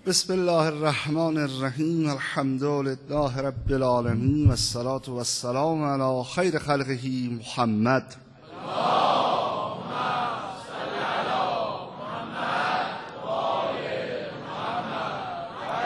بسم الله الرحمن الرحیم. الحمد لله رب العالمین و الصلاة و السلام علی خیر خلقه محمد. اللهم صل علی محمد و آل محمد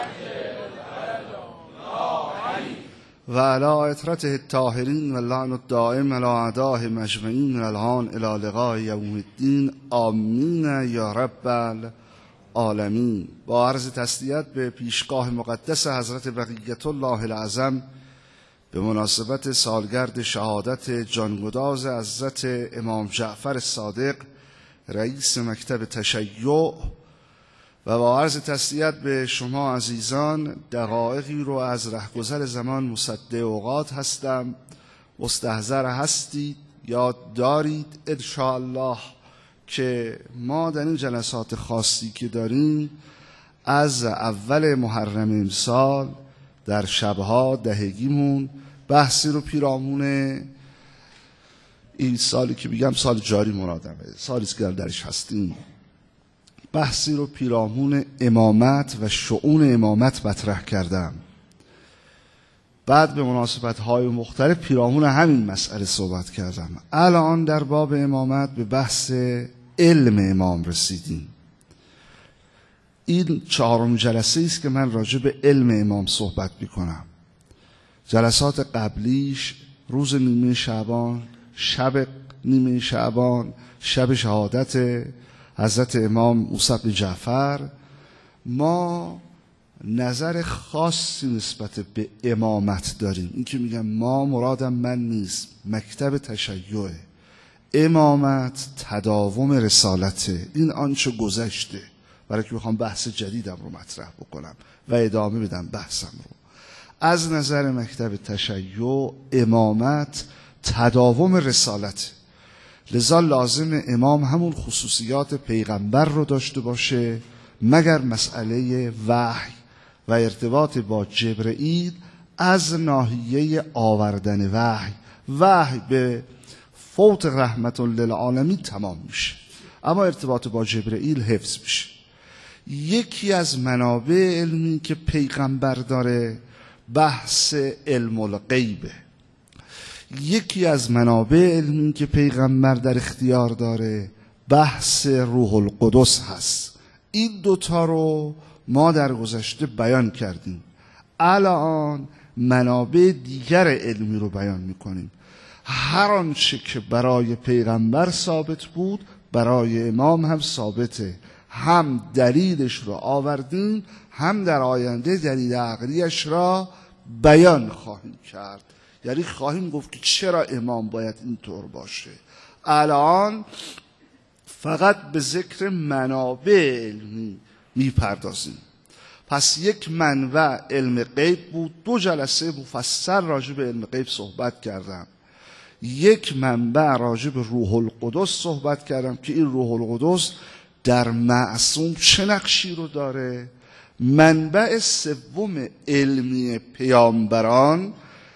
و علی اطرته الطاهرین و اللعن الدائم علی اعدائهم اجمعین من الان الی لقاء یوم الدین. آمین یا رب العالمین. با عرض تسلیت به پیشگاه مقدس حضرت بقیت الله العظم به مناسبت سالگرد شهادت جانگداز حضرت امام جعفر صادق رئیس مکتب تشیع و با عرض تسلیت به شما عزیزان، دقایقی رو از رهگذر زمان مصدع اوقات هستم. مستحضر هستید، یاد دارید انشاءالله که ما در این جلسات خاصی که داریم از اول محرم امسال در شبها دهگیمون بحثی رو پیرامون این سالی که بگم سال جاری مرادمه، سالی که درش هستیم، بحثی رو پیرامون امامت و شؤون امامت مطرح کردم. بعد به مناسبت‌های مختلف پیرامون همین مسئله صحبت کردم. الان در باب امامت به بحث علم امام رسیدیم. این چهارمین جلسه است که من راجع به علم امام صحبت می‌کنم. جلسات قبلیش روز نیمه شعبان، شب نیمه شعبان، شب شهادت حضرت امام موسی بن جعفر، ما نظر خاصی نسبت به امامت داریم. این که میگم ما، مرادم من نیست، مکتب تشیع. امامت تداوم رسالته، این آنچه گذشته، برای که بخوام بحث جدیدم رو مطرح بکنم و ادامه بدم بحثم رو. از نظر مکتب تشیع امامت تداوم رسالته، لذا لازم امام همون خصوصیات پیغمبر رو داشته باشه، مگر مسئله وحی و ارتباط با جبرئیل از ناحیه آوردن وحی به فوت رحمت للعالمین تمام میشه، اما ارتباط با جبرئیل حفظ میشه. یکی از منابع علمی که پیغمبر داره بحث علم الغیبه. یکی از منابع علمی که پیغمبر در اختیار داره بحث روح القدس هست. این دوتا رو ما در گذشته بیان کردیم. الان منابع دیگر علمی رو بیان میکنیم. هر آنچه که برای پیغمبر ثابت بود برای امام هم ثابته. هم دلیلش رو آوردیم، هم در آینده دلیل عقلیش را بیان خواهیم کرد. یعنی خواهیم گفت که چرا امام باید اینطور باشه. الان فقط به ذکر منابع علمی میپردازیم. پس یک منبع علم غیب بود. 2 جلسه مفصل راجع به علم غیب صحبت کردم. یک منبع راجع به روح القدس صحبت کردم که این روح القدس در معصوم چه نقشی رو داره. منبع سوم علمی پیامبران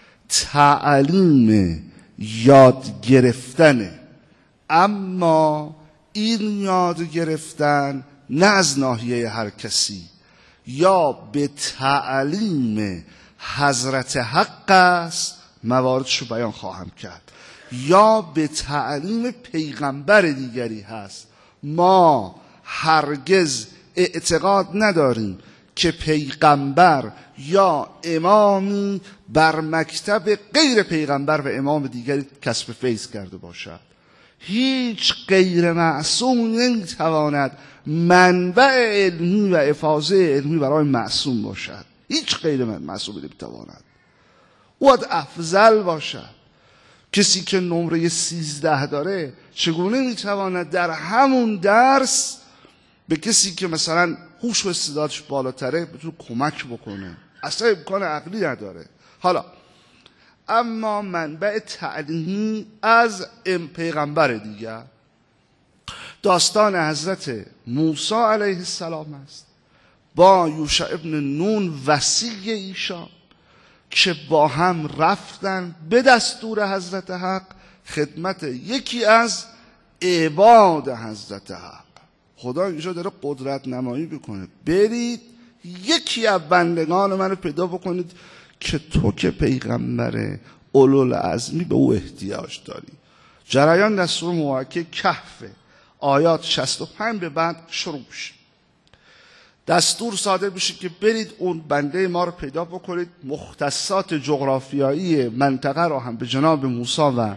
تعلیم یاد گرفتنه، اما این یاد گرفتن نه از ناحیه هر کسی، یا به تعلیم حضرت حق است، مواردشو بیان خواهم کرد، یا به تعلیم پیغمبر دیگری هست. ما هرگز اعتقاد نداریم که پیغمبر یا امامی بر مکتب غیر پیغمبر و امام دیگری کسب فیض کرده باشد. هیچ غیر معصوم نمیتواند منبع علمی و افاضه علمی برای معصوم باشد. هیچ غیر معصوم نمیتواند. باید افضل باشد. کسی که نمره 13 داره چگونه میتواند در همون درس به کسی که مثلا هوش و استعدادش بالاتره بتونه کمک بکنه؟ اصلا امکان عقلی نداره. حالا اما منبع تعلیمی از پیغمبر دیگر داستان حضرت موسی علیه السلام است با یوشع ابن نون وصی ایشان که با هم رفتن به دستور حضرت حق خدمت یکی از عباد حضرت حق. خدا اینجا داره قدرت نمایی بکنه. برید یکی از بندگان منو پیدا بکنید که تو که پیغمبر اولوالعزمی به او احتیاج داری. جریان در سوره مبارکه کهف آیات 65 به بعد شروع میشه. دستور صادر بشه که برید اون بنده ما رو پیدا بکنید. مختصات جغرافیایی منطقه رو هم به جناب موسی و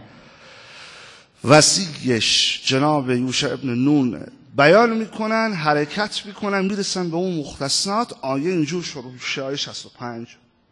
وصیش جناب یوشع ابن نون بیان میکنن، حرکت میکنن، میرسن به اون مختصات. آیه اینجور شروع میشه، آیه 65: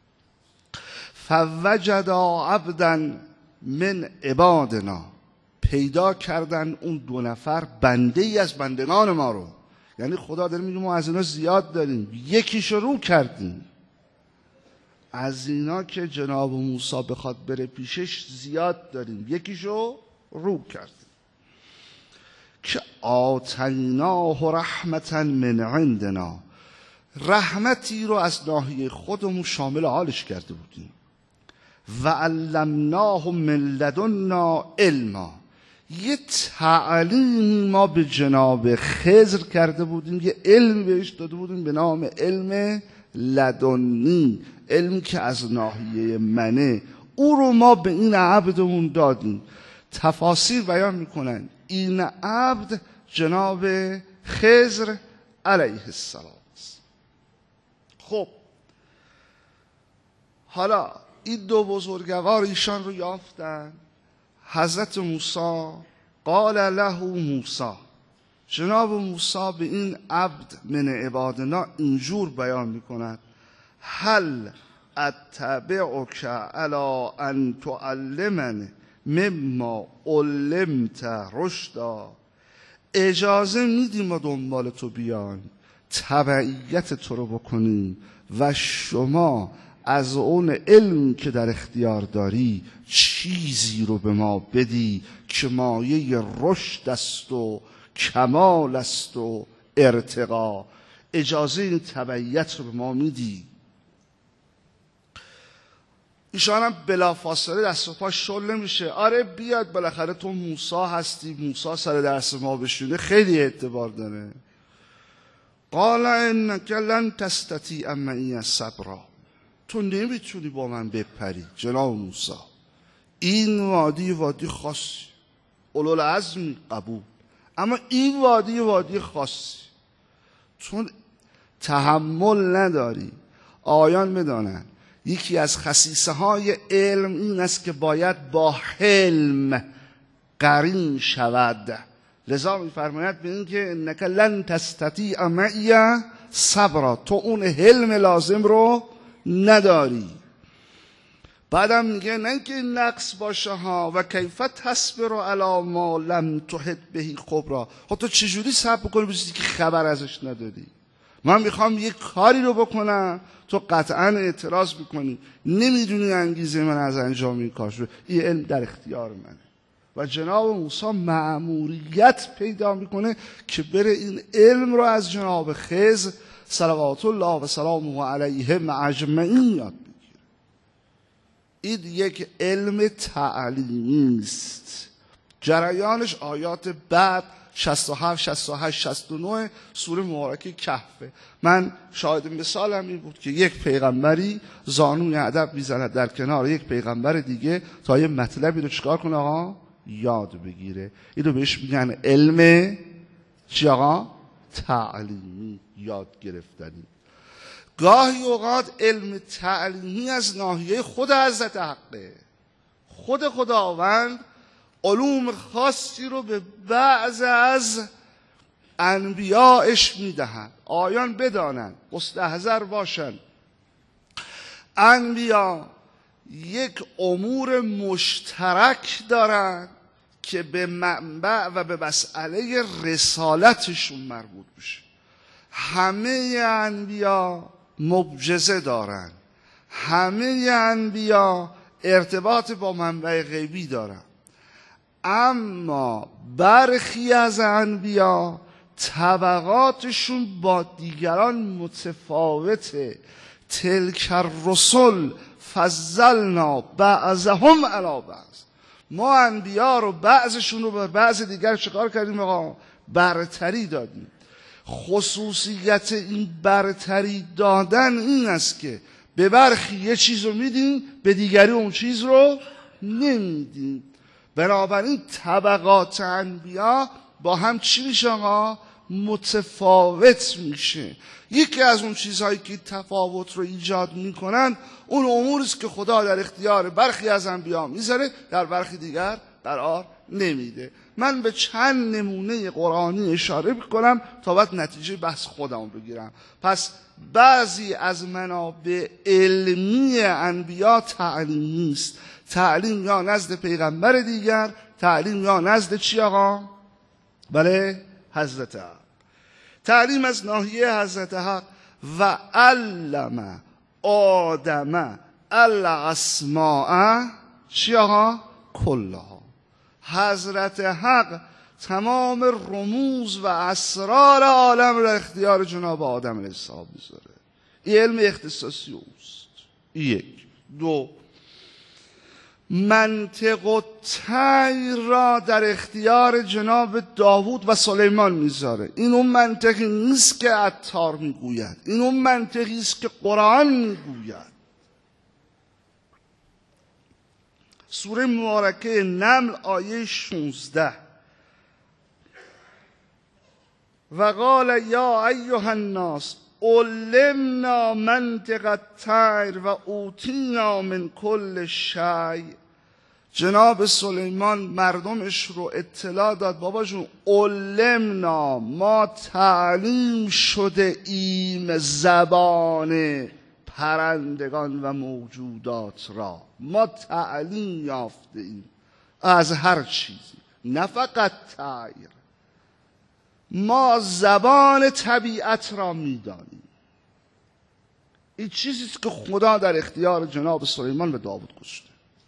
فوجدا عبدا من عبادنا، پیدا کردن اون دو نفر بنده ای از بندگان ما رو. یعنی خدا داره میگه ما از اینا زیاد داریم، یکیشو رو کردیم. از اینا که جناب موسی بخواد بره پیشش زیاد داریم، یکیشو رو کردیم. که آتیناه رحمتا من عندنا، رحمتی رو از ناحیه خودمون شامل حالش کرده بودیم. و علمناه من لدنا علما، یه تعلیم ما به جناب خضر کرده بودیم، یه علم بهش داده بودیم به نام علم لدنی، علمی که از ناحیه منه. او رو ما به این عبدمون دادیم. تفاسیر بیان میکنن این عبد جناب خضر علیه السلام است. خب حالا این دو بزرگوار ایشان رو یافتن. حضرت موسی قال له موسی، جناب موسی به این عبد من عبادنا اینجور بیان میکند: هل اتبعک علی ان تعلمنی مما علمت رشدا، اجازه میدیم ما دنبال تو بیان، تبعیت تو رو بکنیم و شما از اون علم که در اختیار داری چیزی رو به ما بدی که مایه رشد است و کمال است و ارتقا. اجازه این تبعیت رو به ما میدی. ایشان هم بلافاصله دست و پا شل نمیشه. آره بیاد، بالاخره تو موسی هستی، موسی سر درس ما بشونه، خیلی اعتبار داره. قال انک لن تستطیع معی صبرا، تو نمیتونی با من بپری جناب موسی. این وادی خاصی، اولوالعزمی قبول، اما این وادی خاصی چون تحمل نداری. آیان بدانن یکی از خصیصه های علم این است که باید با حلم قرین شود. لذا میفرماید به این که انک لن تستطیع معی صبرا، تو اون حلم لازم رو نداری. بعدم میگه نه که نقص باشه ها، و کیف تصبر علی ما لم تحط بهی خبرا، خب تو چجوری صبر کنی به چیزی که خبر ازش نداری؟ من میخوام یک کاری رو بکنم، تو قطعا اعتراض میکنی، نمیدونی انگیزه من از انجام این کار شد. این علم در اختیار منه. و جناب موسی مأموریت پیدا میکنه که بره این علم رو از جناب خضر صلوات الله و سلامه علیه اجمعین یاد بگیره. این یک علم تعلیمی است. جریانش آیات بعد 67 68 69 سوره مبارکه کهفه. من شاهد مثالم این بود که یک پیغمبری زانوی ادب میزند در کنار یک پیغمبر دیگه تا یه مطلبی رو چیکار کنه آقا؟ یاد بگیره. اینو بهش میگن علم چی آقا؟ تعلیمی، یاد گرفتنی. گاهی اوقات علم تعلیمی از ناحیه خود حضرت حقه. خود خداوند علوم خاصی رو به بعض از انبیاءش میدهند. آیان بدانند، مستحضر باشند، انبیا یک امور مشترک دارند که به منبع و به مسئله رسالتشون مربوط میشه. همه انبیا معجزه دارن، همه انبیا ارتباط با منبع غیبی دارن، اما برخی از انبیا طبقاتشون با دیگران متفاوته. تلک الرسل فضلنا بعضهم علی بعض، ما انبیا رو بعضشون رو بر بعض دیگر چکار کردیم آقا؟ برتری دادیم. خصوصیت این برتری دادن این است که به برخی یه چیز رو میدیم، به دیگری اون چیز رو نمیدیم. بنابراین طبقات انبیا با هم چی میشه آقا؟ متفاوت میشه. یکی از اون چیزهایی که تفاوت رو ایجاد میکنن اون اموری است که خدا در اختیار برخی از انبیا میذاره، در برخی دیگر قرار نمیده. من به چند نمونه قرآنی اشاره میکنم تا بعد نتیجه بحث خودمو بگیرم. پس بعضی از منابع علمی انبیا تعلیمی است. تعلیم یا نزد پیغمبر دیگر، تعلیم یا نزد چی آقا؟ بله، حضرت حق. تعلیم از ناحیه حضرت حق و علم آدم الاسماء چی آقا؟ کلها. حضرت حق تمام رموز و اسرار عالم را اختیار جناب آدم علیه السلام میذاره. این علم اختصاصی اوست. یک. دو، منطق و طیر را در اختیار جناب داوود و سلیمان میذاره. این اون منطقی نیست که عطار میگوید، این اون منطقی است که قرآن میگوید. سوره مبارکه نمل آیه 16: و قال یا ایها الناس علمنا منطق الطیر و اوتینا من کل شیء. جناب سلیمان مردمش رو اطلاع داد بابا جون علمنا، ما تعلیم شده ایم زبان پرندگان و موجودات را، ما تعلیم یافته ایم از هر چیزی، نه فقط طیر، ما زبان طبیعت را میدانیم. این چیزیست که خدا در اختیار جناب سلیمان و داوود گذاشته.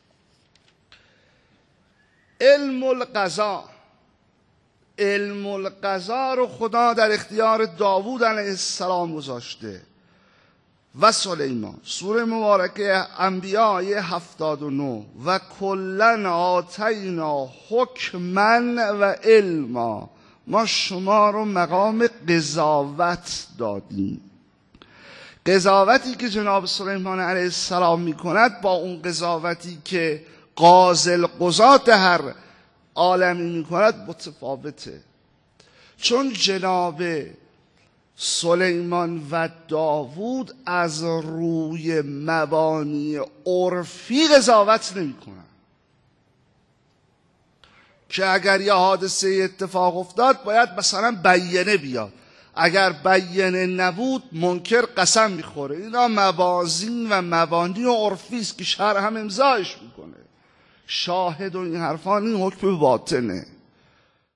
علم القضا، علم القضا رو خدا در اختیار داوود علیه السلام گذاشته و سلیمان. سوره مبارکه انبیاء آیه 79: و کلن آتینا حکما و علما. ما شما رو مقام قضاوت دادیم. قضاوتی که جناب سلیمان علیه السلام میکند با اون قضاوتی که قاضی القضات هر عالمی میکند متفاوته. چون جناب سلیمان و داوود از روی مبانی عرفی قضاوت نمیکنن که اگر یه حادثه اتفاق افتاد باید مثلا بیانه بیاد، اگر بیانه نبود منکر قسم میخوره. اینا موازین و مبانی عرفی است که شرع هم امضایش میکنه. شاهد و این حرفان این حکم باطنه.